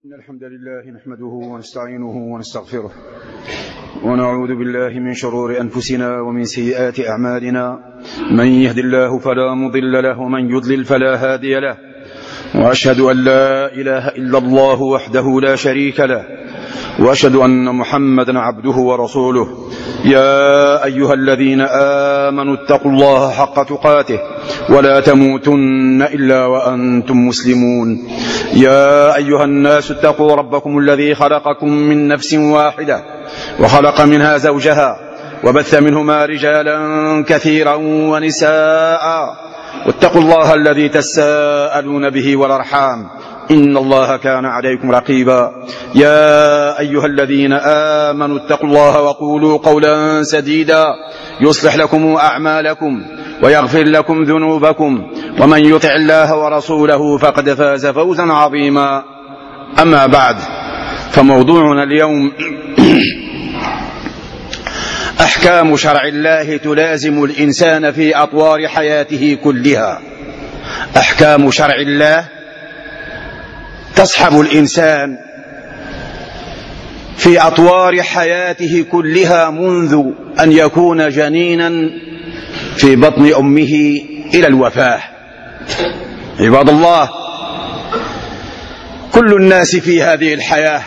إن الحمد لله نحمده ونستعينه ونستغفره ونعوذ بالله من شرور أنفسنا ومن سيئات أعمالنا. من يهد الله فلا مضل له ومن يضلل فلا هادي له، وأشهد أن لا إله إلا الله وحده لا شريك له، وأشهد أن محمدا عبده ورسوله. يا أيها الذين آمنوا اتقوا الله حق تقاته ولا تموتن إلا وأنتم مسلمون. يا أيها الناس اتقوا ربكم الذي خلقكم من نفس واحدة وخلق منها زوجها وبث منهما رجالا كثيرا ونساء، واتقوا الله الذي تساءلون به والأرحام إن الله كان عليكم رقيبا. يا أيها الذين آمنوا اتقوا الله وقولوا قولا سديدا يصلح لكم أعمالكم ويغفر لكم ذنوبكم، ومن يطع الله ورسوله فقد فاز فوزا عظيما. أما بعد، فموضوعنا اليوم أحكام شرع الله تلازم الإنسان في أطوار حياته كلها. أحكام شرع الله تصحب الإنسان في أطوار حياته كلها منذ أن يكون جنينا في بطن أمه إلى الوفاة. عباد الله، كل الناس في هذه الحياة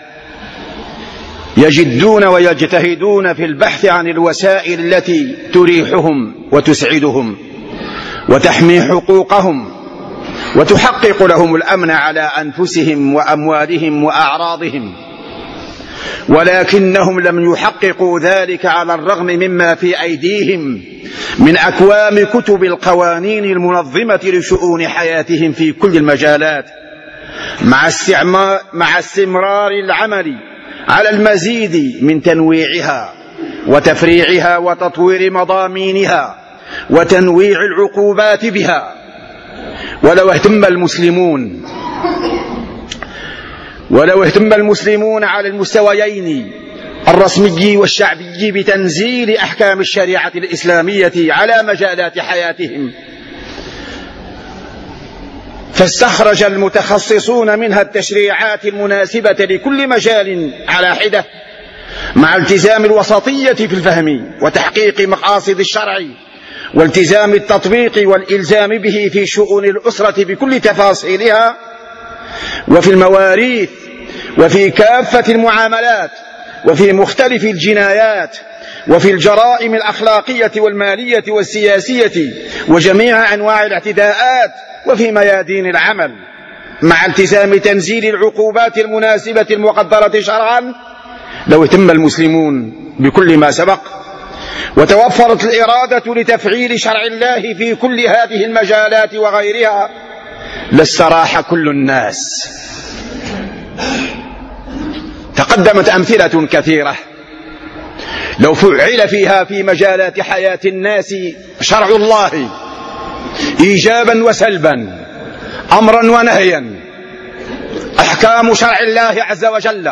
يجدون ويجتهدون في البحث عن الوسائل التي تريحهم وتسعدهم وتحمي حقوقهم وتحقق لهم الأمن على أنفسهم وأموالهم وأعراضهم، ولكنهم لم يحققوا ذلك على الرغم مما في أيديهم من أكوام كتب القوانين المنظمة لشؤون حياتهم في كل المجالات، مع استمرار العمل على المزيد من تنويعها وتفريعها وتطوير مضامينها وتنويع العقوبات بها. ولو اهتم المسلمون على المستويين الرسمي والشعبي بتنزيل أحكام الشريعة الإسلامية على مجالات حياتهم، فاستخرج المتخصصون منها التشريعات المناسبة لكل مجال على حدة، مع التزام الوسطية في الفهم وتحقيق مقاصد الشرع والتزام التطبيق والإلزام به في شؤون الأسرة بكل تفاصيلها وفي المواريث وفي كافة المعاملات وفي مختلف الجنايات وفي الجرائم الأخلاقية والمالية والسياسية وجميع أنواع الاعتداءات وفي ميادين العمل، مع التزام تنزيل العقوبات المناسبة المقدرة شرعا. لو اهتم المسلمون بكل ما سبق وتوفرت الإرادة لتفعيل شرع الله في كل هذه المجالات وغيرها لاستراح كل الناس. تقدمت أمثلة كثيرة لو فعل فيها في مجالات حياة الناس شرع الله إيجابا وسلبا، أمرا ونهيا. أحكام شرع الله عز وجل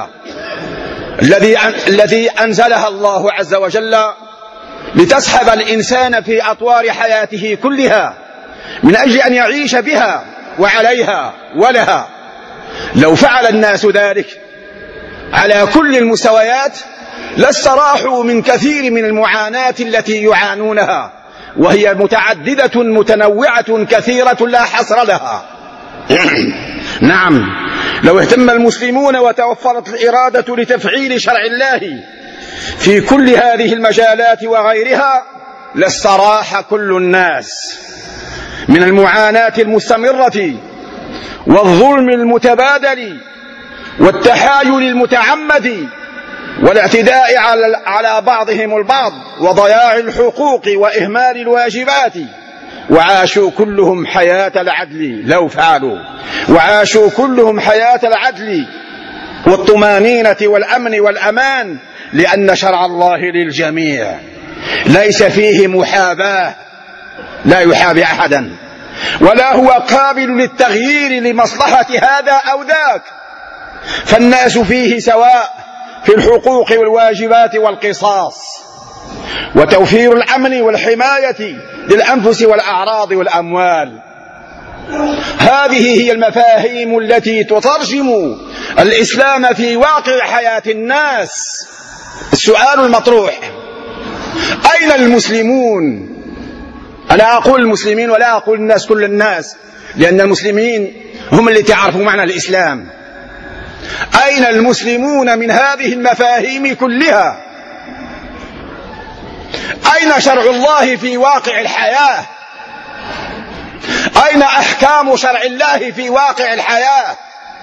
الذي أنزلها الله عز وجل لتسحب الإنسان في أطوار حياته كلها من أجل أن يعيش بها وعليها ولها. لو فعل الناس ذلك على كل المستويات لاستراحوا من كثير من المعاناة التي يعانونها، وهي متعددة متنوعة كثيرة لا حصر لها. نعم، لو اهتم المسلمون وتوفرت الإرادة لتفعيل شرع الله في كل هذه المجالات وغيرها لاستراح كل الناس من المعاناة المستمرة والظلم المتبادل والتحايل المتعمد والاعتداء على بعضهم البعض وضياع الحقوق وإهمال الواجبات. وعاشوا كلهم حياة العدل لو فعلوا، وعاشوا كلهم حياة العدل والطمانينة والأمن والأمان، لأن شرع الله للجميع ليس فيه محاباة، لا يحابي أحدا، ولا هو قابل للتغيير لمصلحة هذا أو ذاك، فالناس فيه سواء في الحقوق والواجبات والقصاص وتوفير الأمن والحماية للأنفس والأعراض والأموال. هذه هي المفاهيم التي تترجم الإسلام في واقع حياة الناس. السؤال المطروح: أين المسلمون؟ أنا أقول المسلمين ولا أقول الناس كل الناس، لأن المسلمين هم الذين يعرفوا معنى الإسلام. أين المسلمون من هذه المفاهيم كلها؟ أين شرع الله في واقع الحياة؟ أين أحكام شرع الله في واقع الحياة؟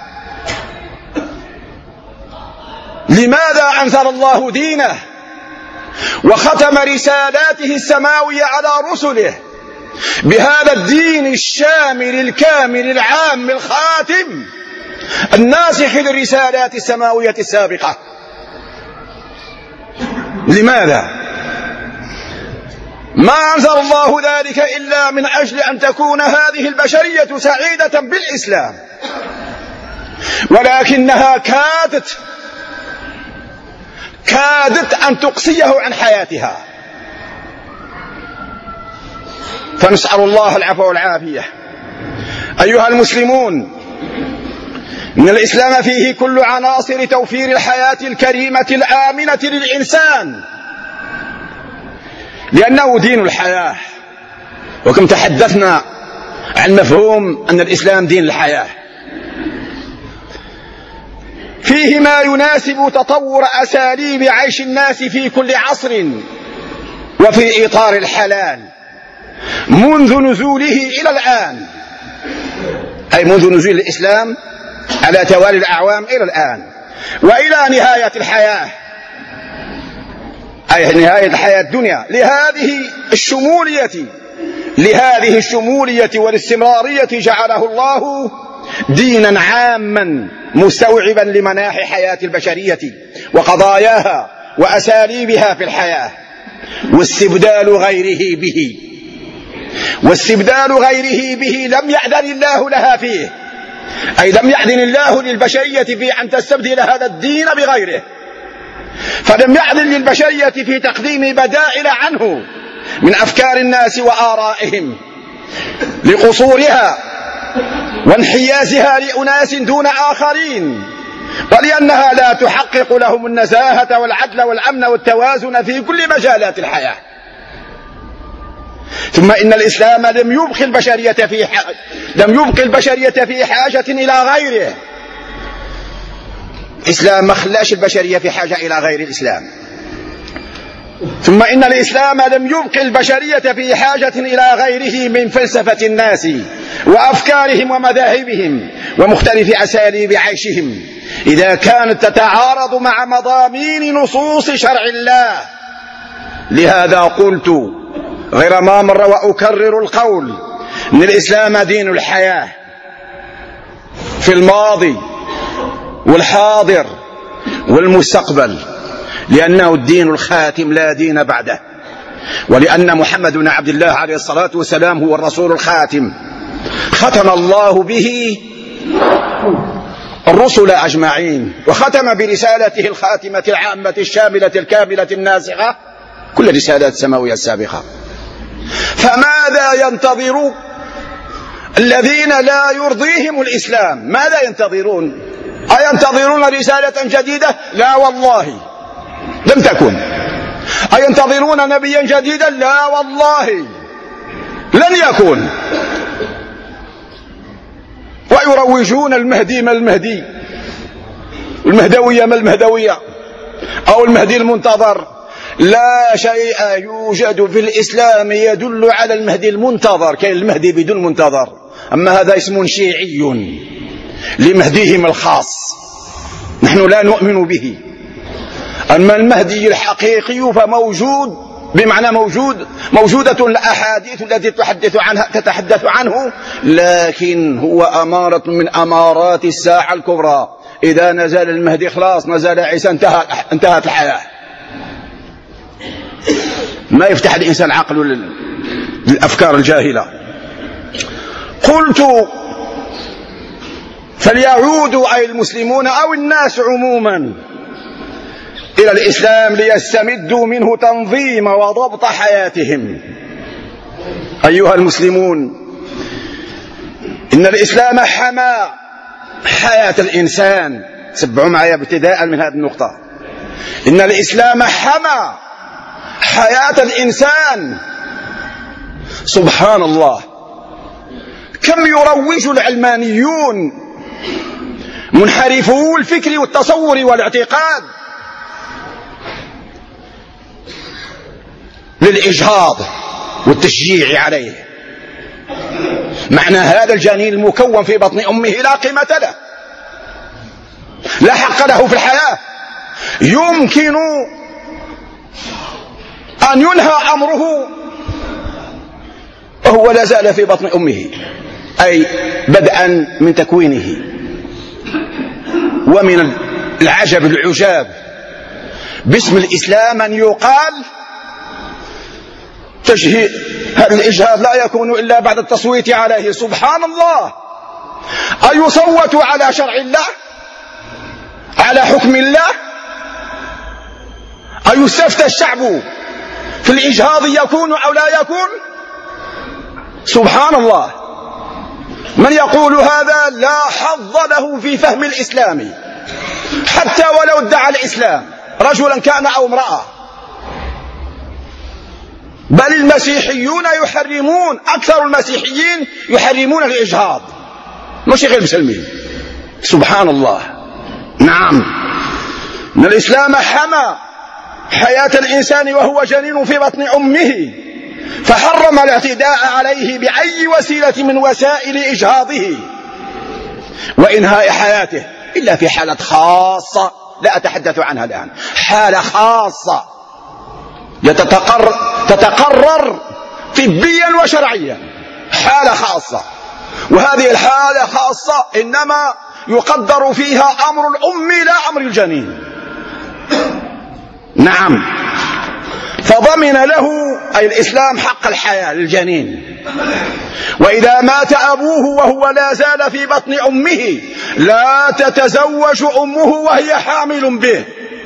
لماذا أنزل الله دينه وختم رسالاته السماوية على رسله بهذا الدين الشامل الكامل العام الخاتم الناسخ للرسالات السماوية السابقة؟ لماذا؟ ما أنزل الله ذلك إلا من أجل أن تكون هذه البشرية سعيدة بالإسلام، ولكنها كادت أن تقصيه عن حياتها. فنسأل الله العفو والعافية. أيها المسلمون، إن الإسلام فيه كل عناصر توفير الحياة الكريمة الآمنة للإنسان، لأنه دين الحياة. وكم تحدثنا عن مفهوم أن الإسلام دين الحياة. فيه ما يناسب تطور أساليب عيش الناس في كل عصر وفي إطار الحلال منذ نزوله إلى الآن، أي منذ نزول الإسلام على توالي الأعوام إلى الآن وإلى نهاية الحياة، أي نهاية الحياة الدنيا. لهذه الشمولية والاستمرارية جعله الله دينا عاما مستوعبا لمناحي حياة البشرية وقضاياها وأساليبها في الحياة، واستبدال غيره به لم يأذن الله لها فيه، أي لم يأذن الله للبشرية في أن تستبدل هذا الدين بغيره، فلم يأذن للبشرية في تقديم بدائل عنه من أفكار الناس وآرائهم لقصورها وانحيازها لأناس دون آخرين، ولأنها لا تحقق لهم النزاهة والعدل والأمن والتوازن في كل مجالات الحياة. ثم إن الإسلام لم يبق البشرية في حاجة إلى غيره. الإسلام ما خلاش البشرية في حاجة إلى غير الإسلام. ثم إن الإسلام لم يبق البشرية في حاجة إلى غيره من فلسفة الناس وأفكارهم ومذاهبهم ومختلف أساليب عيشهم إذا كانت تتعارض مع مضامين نصوص شرع الله. لهذا قلت غير ما مر وأكرر القول إن الإسلام دين الحياة في الماضي والحاضر والمستقبل، لأنه الدين الخاتم لا دين بعده، ولأن محمد بن عبد الله عليه الصلاة والسلام هو الرسول الخاتم، ختم الله به الرسل أجمعين، وختم برسالته الخاتمة العامة الشاملة الكاملة الناسخة كل الرسالات السماوية السابقة. فماذا ينتظر الذين لا يرضيهم الإسلام؟ ماذا ينتظرون؟ أينتظرون رسالة جديدة؟ لا والله لم تكن. أينتظرون نبيا جديدا؟ لا والله لن يكون. ويروجون المهدي ما المهدي، المهدوية ما المهدوية، أو المهدي المنتظر. لا شيء يوجد في الإسلام يدل على المهدي المنتظر. كان المهدي بدون منتظر، أما هذا اسم شيعي لمهديهم الخاص، نحن لا نؤمن به. أما المهدي الحقيقي فموجود، بمعنى موجودة الأحاديث التي تتحدث عنه، لكن هو أمارة من أمارات الساعة الكبرى. إذا نزل المهدي خلاص نزل عيسى، انتهت الحياة. ما يفتح الإنسان عقله للأفكار الجاهلة. قلت فليعودوا أي المسلمون أو الناس عموما إلى الإسلام ليستمدوا منه تنظيم وضبط حياتهم. أيها المسلمون، إن الإسلام حمى حياة الإنسان. سبعوا معي ابتداء من هذه النقطة. إن الإسلام حمى حياة الإنسان. سبحان الله، كم يروج العلمانيون منحرفو الفكر والتصور والاعتقاد للإجهاض والتشجيع عليه. معنى هذا الجنين المكون في بطن أمه لا قيمة له، لا حق له في الحياة. يمكن أن ينهى أمره وهو لا زال في بطن أمه، أي بدءا من تكوينه. ومن العجب العجاب باسم الإسلام أن يقال هذا الإجهاض لا يكون إلا بعد التصويت عليه. سبحان الله، أيصوت على شرع الله، على حكم الله؟ أيستفتى الشعب في الإجهاض يكون أو لا يكون؟ سبحان الله. من يقول هذا لا حظ له في فهم الإسلام، حتى ولو ادعى الإسلام، رجلا كان أو امرأة. بل المسيحيون يحرمون، أكثر المسيحيين يحرمون الإجهاض، مش غير مسلمين. سبحان الله. نعم، إن الإسلام حمى حياة الإنسان وهو جنين في بطن أمه، فحرم الاعتداء عليه بأي وسيلة من وسائل إجهاضه وإنهاء حياته، إلا في حالة خاصة لا أتحدث عنها الآن. حالة خاصة تتقرر طبيا وشرعيا، حالة خاصة. وهذه الحالة خاصة إنما يقدر فيها أمر الأم لا أمر الجنين. نعم، فضمن له أي الإسلام حق الحياة للجنين. وإذا مات أبوه وهو لا زال في بطن أمه لا تتزوج أمه وهي حامل به،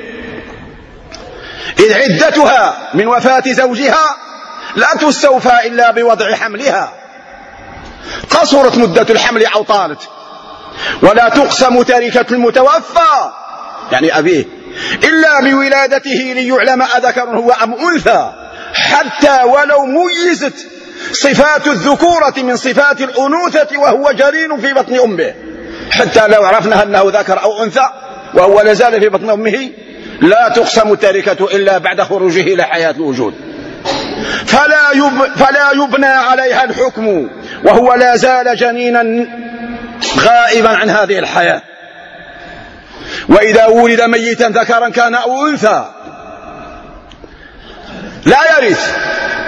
إذ عدتها من وفاة زوجها لا تستوفى إلا بوضع حملها، قصرت مدة الحمل أو طالت. ولا تقسم تركة المتوفى يعني أبيه إلا بولادته ليعلم أذكر هو أم أنثى، حتى ولو ميزت صفات الذكورة من صفات الأنوثة وهو جنين في بطن أمه، حتى لو عرفنا أنه ذكر أو أنثى وهو لازال في بطن أمه لا تقسم التركة إلا بعد خروجه إلى حياة الوجود. فلا يبنى عليها الحكم وهو لا زال جنينا غائبا عن هذه الحياة. وإذا ولد ميتا ذكرا كان أو أنثى لا يرث،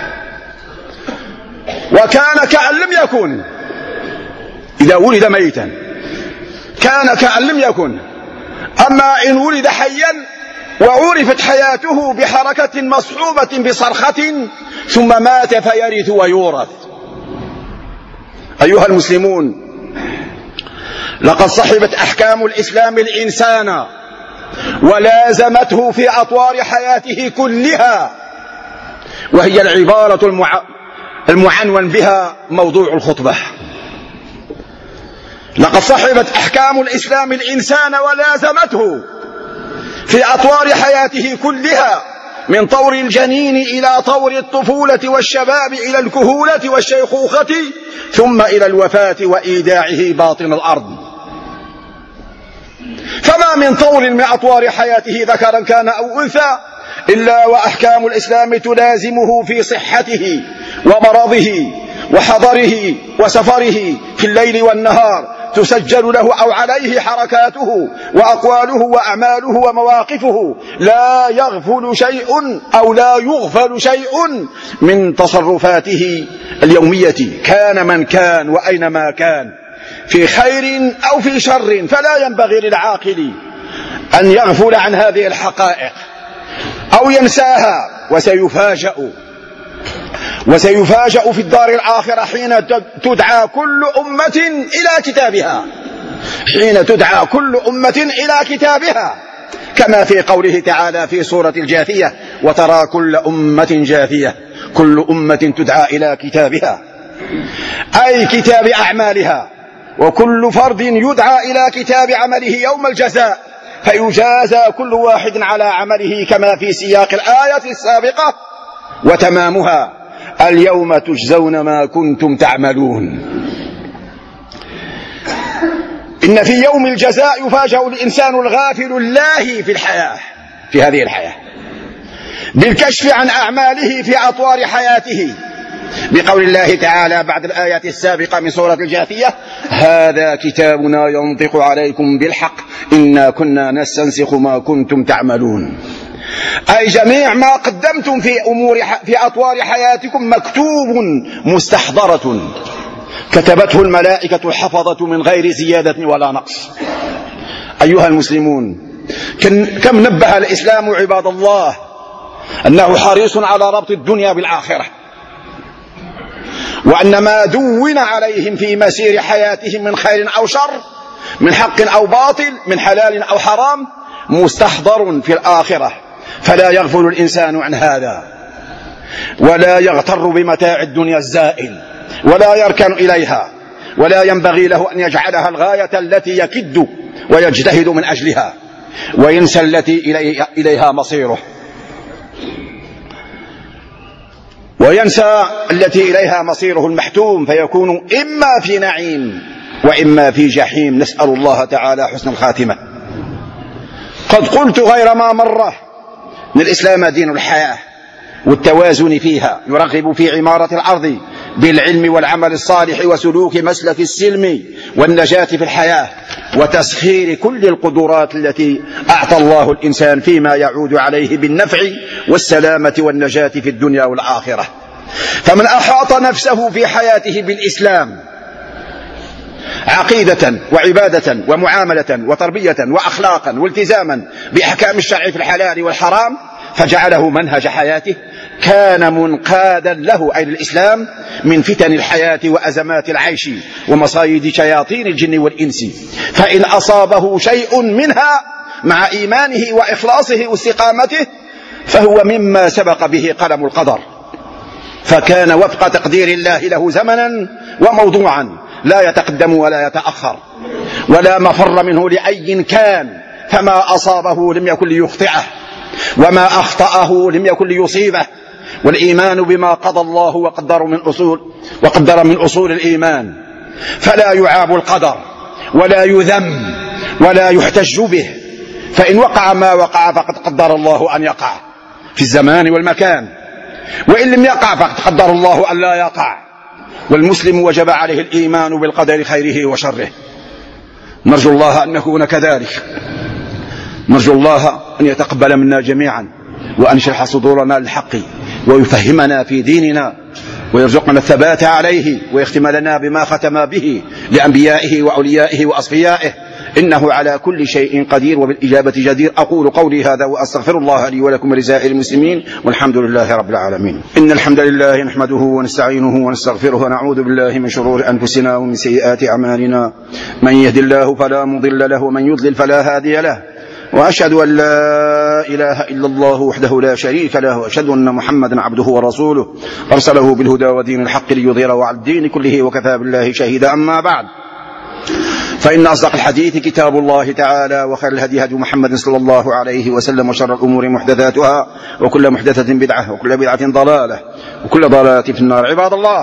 وكان كأن لم يكن. إذا ولد ميتا كان كأن لم يكن. أما إن ولد حيا وعرفت حياته بحركة مصحوبة بصرخة ثم مات فيرث ويورث. أيها المسلمون، لقد صحبت أحكام الإسلام الإنسان ولازمته في أطوار حياته كلها، وهي العبارة المعنون بها موضوع الخطبة. لقد صحبت أحكام الإسلام الإنسان ولازمته في أطوار حياته كلها، من طور الجنين إلى طور الطفولة والشباب إلى الكهولة والشيخوخة ثم إلى الوفاة وإيداعه باطن الأرض. فما من طور من أطوار حياته ذكرا كان أو أنثى إلا وأحكام الإسلام تلازمه في صحته ومرضه وحضره وسفره في الليل والنهار، تسجل له أو عليه حركاته وأقواله وأعماله ومواقفه، لا يغفل شيء أو لا يغفل شيء من تصرفاته اليومية، كان من كان وأينما كان، في خير أو في شر. فلا ينبغي للعاقل أن يغفل عن هذه الحقائق أو ينساها، وسيفاجأ في الدار الآخرة حين تدعى كل أمة إلى كتابها، حين تدعى كل أمة إلى كتابها، كما في قوله تعالى في سورة الجاثية: وترى كل أمة جاثية، كل أمة تدعى إلى كتابها، أي كتاب أعمالها وكل فرد يدعى إلى كتاب عمله يوم الجزاء فيجازى كل واحد على عمله كما في سياق الآية السابقة وتمامها: اليوم تجزون ما كنتم تعملون. إن في يوم الجزاء يفاجأ الإنسان الغافل اللاهي في هذه الحياة بالكشف عن أعماله في أطوار حياته، بقول الله تعالى بعد الآية السابقة من سورة الجاثية: هذا كتابنا ينطق عليكم بالحق إنا كنا نستنسخ ما كنتم تعملون. أي جميع ما قدمتم في أطوار حياتكم مكتوب مستحضرة كتبته الملائكة الحفظة من غير زيادة ولا نقص. أيها المسلمون، كم نبه الإسلام عباد الله أنه حريص على ربط الدنيا بالآخرة، وأن ما دون عليهم في مسير حياتهم من خير أو شر، من حق أو باطل، من حلال أو حرام، مستحضر في الآخرة، فلا يغفل الإنسان عن هذا ولا يغتر بمتاع الدنيا الزائل ولا يركن إليها، ولا ينبغي له أن يجعلها الغاية التي يكد ويجتهد من أجلها وينسى التي إليها مصيره، وينسى التي إليها مصيره المحتوم، فيكون إما في نعيم وإما في جحيم. نسأل الله تعالى حسن الخاتمة. قد قلت غير ما مرة أن الإسلام دين الحياة والتوازن فيها، يرغب في عمارة الأرض بالعلم والعمل الصالح وسلوك مسلك السلم والنجاة في الحياة وتسخير كل القدرات التي أعطى الله الإنسان فيما يعود عليه بالنفع والسلامة والنجاة في الدنيا والآخرة. فمن أحاط نفسه في حياته بالإسلام عقيدة وعبادة ومعاملة وتربية وأخلاقا والتزاما بأحكام الشرع في الحلال والحرام فجعله منهج حياته، كان منقادا له أي الإسلام من فتن الحياة وأزمات العيش ومصايد شياطين الجن والإنس، فإن أصابه شيء منها مع إيمانه وإخلاصه واستقامته فهو مما سبق به قلم القدر، فكان وفق تقدير الله له زمنا وموضوعا لا يتقدم ولا يتأخر ولا مفر منه لأي كان، فما أصابه لم يكن ليخطئه وما أخطأه لم يكن ليصيبه. والإيمان بما قضى الله وقدر من أصول الإيمان، فلا يعاب القدر ولا يذم ولا يحتج به، فإن وقع ما وقع فقد قدر الله أن يقع في الزمان والمكان، وإن لم يقع فقد قدر الله أن لا يقع. والمسلم وجب عليه الإيمان بالقدر خيره وشره. نرجو الله أن نكون كذلك، نرجو الله أن يتقبل منا جميعا وأن يشرح صدورنا للحق ويفهمنا في ديننا ويرزقنا الثبات عليه ويختم لنا بما ختم به لأنبيائه وأوليائه وأصفيائه، إنه على كل شيء قدير وبالإجابة جدير. أقول قولي هذا وأستغفر الله لي ولكم ولسائر المسلمين، والحمد لله رب العالمين. إن الحمد لله نحمده ونستعينه ونستغفره ونعوذ بالله من شرور أنفسنا ومن سيئات أعمالنا، من يهد الله فلا مضل له ومن يضلل فلا هادي له، وأشهد أن لا إله إلا الله وحده لا شريك له، وأشهد أن محمدا عبده ورسوله أرسله بالهدى ودين الحق ليظهره على الدين كله وكفى بالله شهيدا. أما بعد، فإن أصدق الحديث كتاب الله تعالى، وخير الهدي هدي محمد صلى الله عليه وسلم، وشر الأمور محدثاتها، وكل محدثة بدعة، وكل بدعة ضلالة، وكل ضلالة في النار. عباد الله،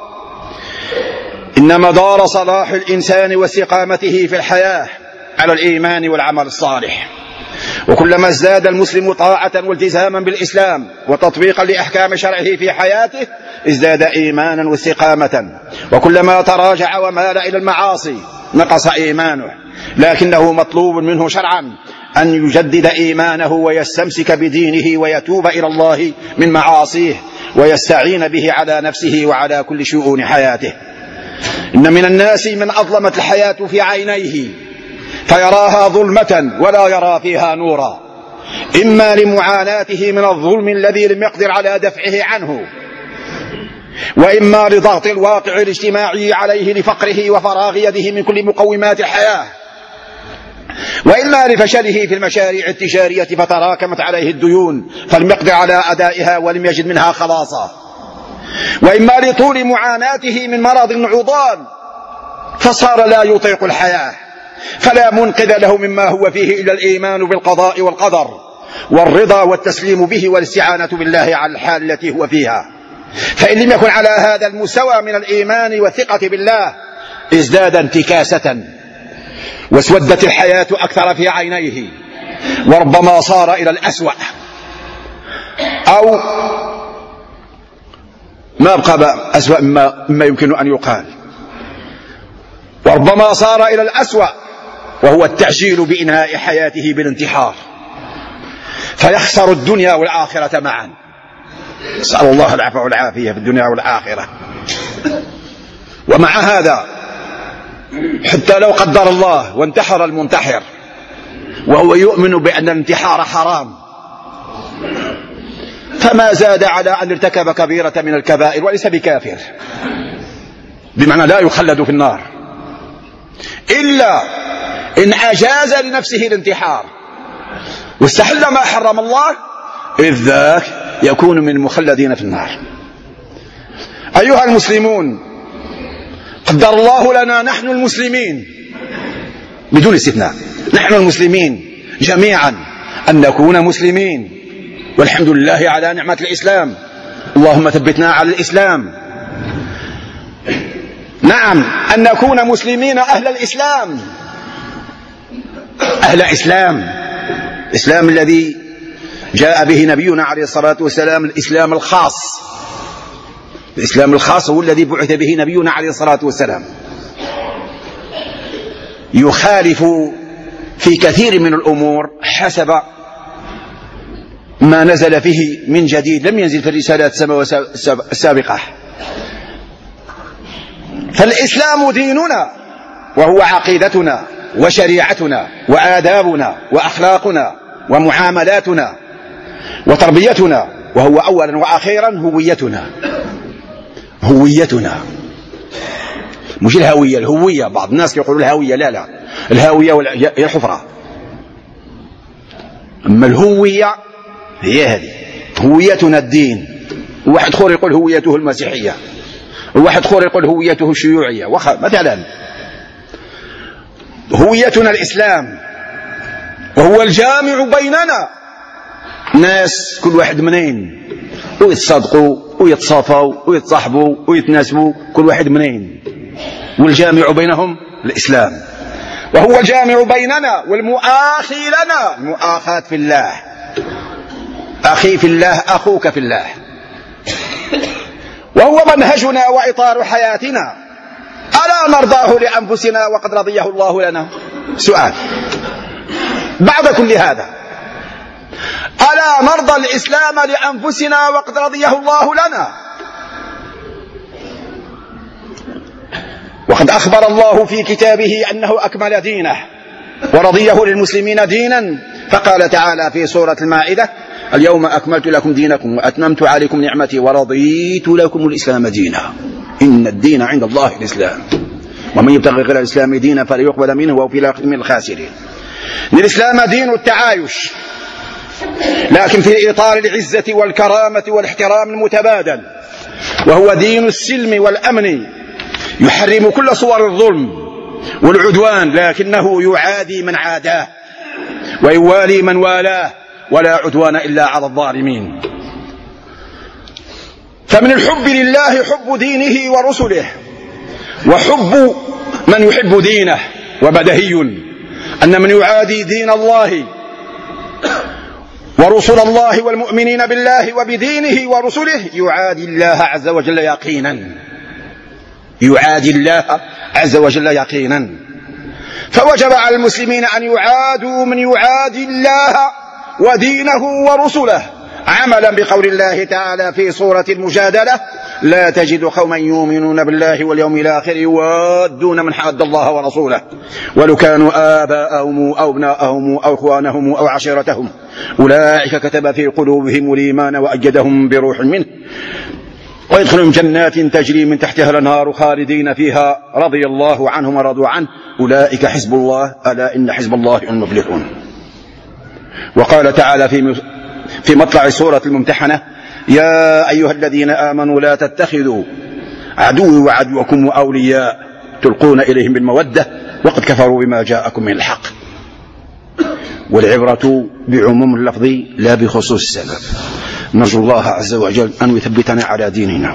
إن مدار صلاح الإنسان واستقامته في الحياة على الإيمان والعمل الصالح، وكلما ازداد المسلم طاعة والتزاما بالإسلام وتطبيقا لأحكام شرعه في حياته ازداد إيمانا واستقامة، وكلما تراجع ومال إلى المعاصي نقص إيمانه، لكنه مطلوب منه شرعا أن يجدد إيمانه ويستمسك بدينه ويتوب إلى الله من معاصيه ويستعين به على نفسه وعلى كل شؤون حياته. إن من الناس من أظلمت الحياة في عينيه فيراها ظلمة ولا يرى فيها نورا، إما لمعاناته من الظلم الذي لم يقدر على دفعه عنه، وإما لضغط الواقع الاجتماعي عليه لفقره وفراغ يده من كل مقومات الحياة، وإما لفشله في المشاريع التجارية فتراكمت عليه الديون فلم يقدر على أدائها ولم يجد منها خلاصا، وإما لطول معاناته من مرض عضال فصار لا يطيق الحياة، فلا منقذ له مما هو فيه إلا الإيمان بالقضاء والقدر والرضا والتسليم به والاستعانة بالله على الحال التي هو فيها. فإن لم يكن على هذا المستوى من الإيمان والثقة بالله ازداد انتكاسة، واسودت الحياة أكثر في عينيه، وربما صار إلى الأسوأ، أو ما أبقى أسوأ مما يمكن أن يقال، وربما صار إلى الأسوأ، وهو التعجيل بإنهاء حياته بالانتحار، فيخسر الدنيا والآخرة معا. نسأل الله العفو والعافية في الدنيا والآخرة. ومع هذا حتى لو قدر الله وانتحر المنتحر وهو يؤمن بأن الانتحار حرام، فما زاد على أن ارتكب كبيرة من الكبائر وليس بكافر، بمعنى لا يخلد في النار، إلا إن أجاز لنفسه الانتحار واستحل ما حرم الله، إذ ذاك يكون من المخلدين في النار. أيها المسلمون، قدر الله لنا نحن المسلمين بدون استثناء، نحن المسلمين جميعا أن نكون مسلمين، والحمد لله على نعمة الإسلام، اللهم ثبتنا على الإسلام. نعم، أن نكون مسلمين أهل الإسلام، أهل إسلام، الإسلام الذي جاء به نبينا عليه الصلاة والسلام، الإسلام الخاص، الإسلام الخاص هو الذي بعث به نبينا عليه الصلاة والسلام. يخالف في كثير من الأمور حسب ما نزل فيه من جديد، لم ينزل في الرسالات السابقة. فالإسلام ديننا، وهو عقيدتنا وشريعتنا وآدابنا وأخلاقنا ومعاملاتنا وتربيتنا، وهو أولا وأخيرا هويتنا. هويتنا مش الهوية، الهوية بعض الناس يقولوا الهوية، لا لا، الهوية هي الحفرة، أما الهوية هي هذه. هويتنا الدين، واحد خور يقول هويته المسيحية، وواحد خور يقول هويته الشيوعية، مثلا هويتنا الإسلام، وهو الجامع بيننا، ناس كل واحد منين، ويتصادقوا ويتصافوا ويتصاحبوا ويتناسبوا، كل واحد منين، والجامع بينهم الإسلام، وهو الجامع بيننا والمؤاخي لنا، المؤاخاة في الله، أخي في الله أخوك في الله، وهو منهجنا وإطار حياتنا. ألا نرضاه لأنفسنا وقد رضيه الله لنا؟ سؤال بعد كل هذا، ألا نرضى الإسلام لأنفسنا وقد رضيه الله لنا؟ وقد أخبر الله في كتابه أنه أكمل دينه ورضيه للمسلمين دينا، فقال تعالى في سورة المائدة: اليوم أكملت لكم دينكم وأتممت عليكم نعمتي ورضيت لكم الإسلام دينا. إن الدين عند الله الإسلام، ومن يبتغي غير الإسلام دينا فلا يقبل منه وهو في الآخرة من الخاسرين. الإسلام دين التعايش، لكن في إطار العزة والكرامة والاحترام المتبادل، وهو دين السلم والأمن، يحرم كل صور الظلم والعدوان، لكنه يعادي من عاداه ويوالي من والاه، ولا عدوان إلا على الظالمين. فمن الحب لله حب دينه ورسله، وحب من يحب دينه، وبدهي أن من يعادي دين الله ورسل الله والمؤمنين بالله وبدينه ورسله يعادي الله عز وجل يقينا، يعادي الله عز وجل يقينا. فوجب على المسلمين أن يعادوا من يعادي الله ودينه ورسله، عملا بقول الله تعالى في سورة المجادلة: لا تجد قوما يؤمنون بالله واليوم الآخر يوادون من حاد الله ورسوله ولو كانوا آباءهم أو ابناءهم أو إخوانهم أو عشيرتهم أولئك كتب في قلوبهم الإيمان وأيدهم بروح منه ويدخلهم جنات تجري من تحتها الأنهار خالدين فيها رضي الله عنهم ورضوا عنه أولئك حزب الله ألا إن حزب الله هم المفلحون. وقال تعالى في مطلع سورة الممتحنة: يا أيها الذين آمنوا لا تتخذوا عدوي وعدوكم أولياء تلقون إليهم بالمودة وقد كفروا بما جاءكم من الحق. والعبرة بعموم اللفظ لا بخصوص السبب. نرجو الله عز وجل أن يثبتنا على ديننا،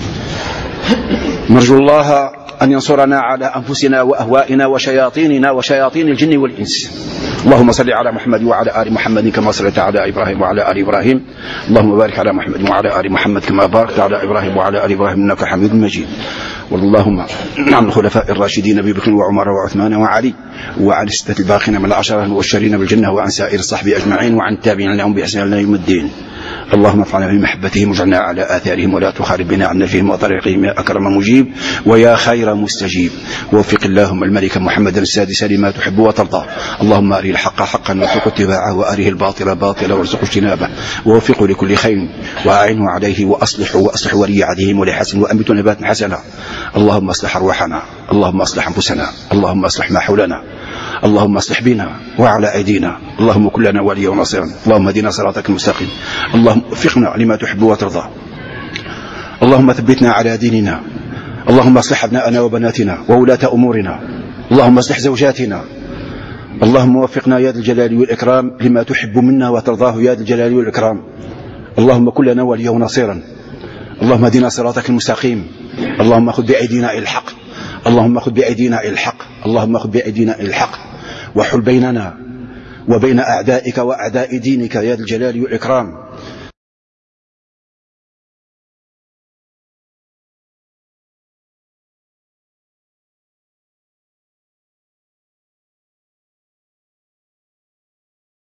نرجو الله أن ينصرنا على أنفسنا وأهوائنا وشياطيننا وشياطين الجن والإنس. اللهم صل على محمد وعلى آل محمد كما صليت على إبراهيم وعلى آل إبراهيم. اللهم بارك على محمد وعلى آل محمد كما باركت على إبراهيم وعلى آل إبراهيم إنك حميد مجيد. واللهم عن الخلفاء الراشدين أبي بكر وعمر وعثمان وعلي وعن الستة الباقين من العشرة المبشرين بالجنة وعن سائر الصحب أجمعين وعن التابعين لهم بإحسان إلى يوم الدين. اللهم ارفعنا بمحبتهم واجعلنا على آثارهم ولا تخالف بنا عن نفيهم وطريقهم يا أكرم مجيب ويا خير مستجيب. ووفق اللهم الملك محمد السادس لما تحب وترضى. اللهم أريه الحق حقا وارزق اتباعه وأريه الباطل باطلا وارزق اجتنابه ووفقه لكل خير وأعنه عليه وأصلح ولي عهدهم ولحسن وأنبت نبات حسنا. اللهم اصلح أرواحنا، اللهم اصلح أنفسنا، اللهم اصلح ما حولنا، اللهم اصلح بنا وعلى أيدينا، اللهم كن لنا وليا ونصيرا، اللهم اهدنا صراطك المستقيم، اللهم وفقنا لما تحب وترضى، اللهم ثبتنا على ديننا، اللهم اصلح أبناءنا وبناتنا وولاة أمورنا، اللهم اصلح زوجاتنا، اللهم وفقنا يا ذا الجلال والإكرام لما تحب منا وترضاه يا ذا الجلال والإكرام، اللهم كن لنا وليا ونصيرا، اللهم اهدنا صراطك المستقيم، اللهم خذ بأيدينا إلى الحق، اللهم خذ بأيدينا إلى الحق، اللهم خذ بأيدينا إلى الحق، وحل بيننا وبين أعدائك وأعداء دينك يا ذا الجلال والإكرام.